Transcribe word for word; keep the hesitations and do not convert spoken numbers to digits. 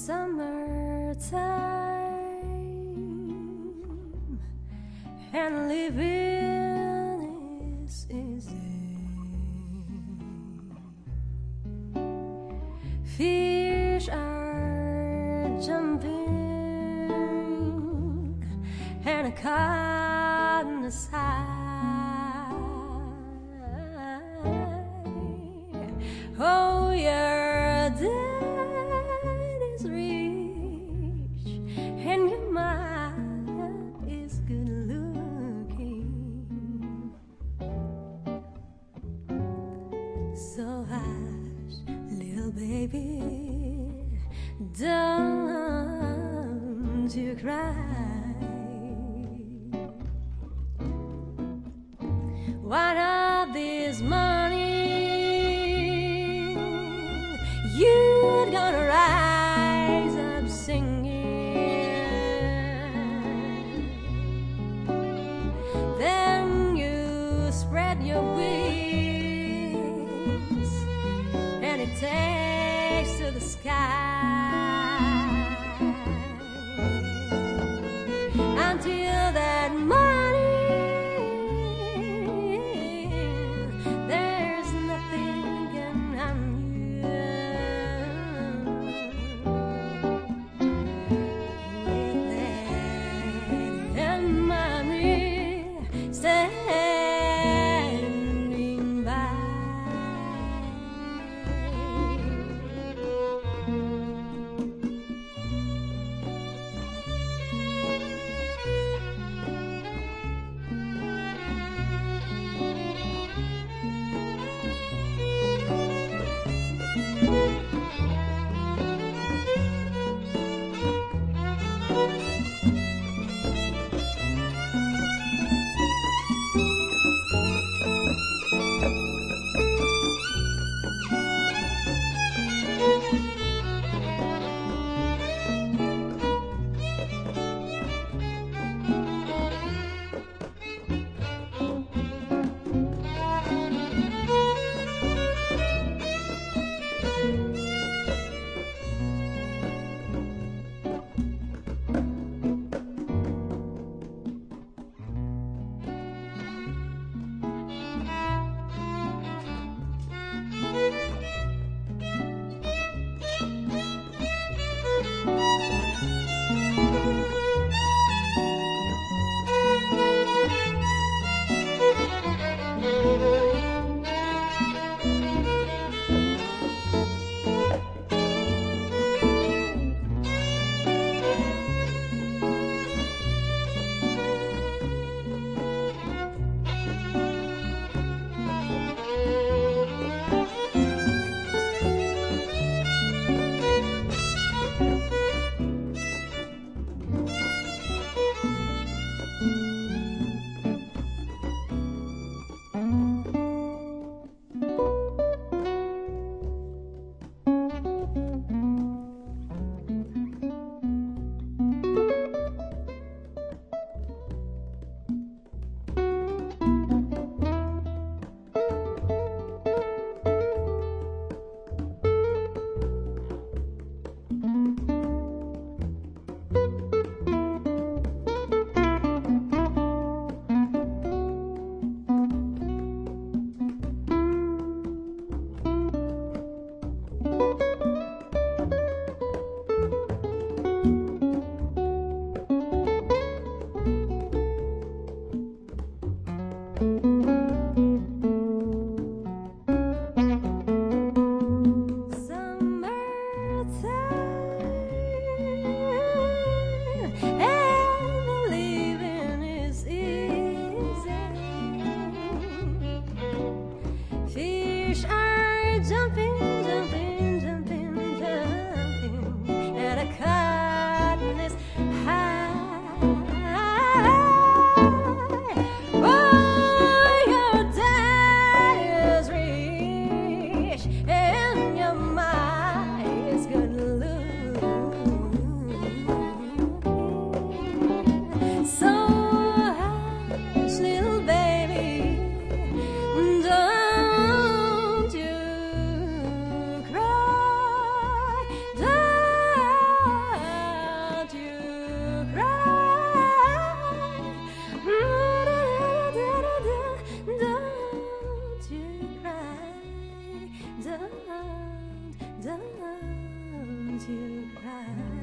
summertime and living is easy. Fish are jumping and a cotton is high. Oh, your dad is rich and your mom is good looking. So hush, little baby, don't you cry. What of this money you're gonna rise up singing? Then you spread your wings and it takes to the sky until that money jumping, jumping, jumping, jumping, and a car to cry.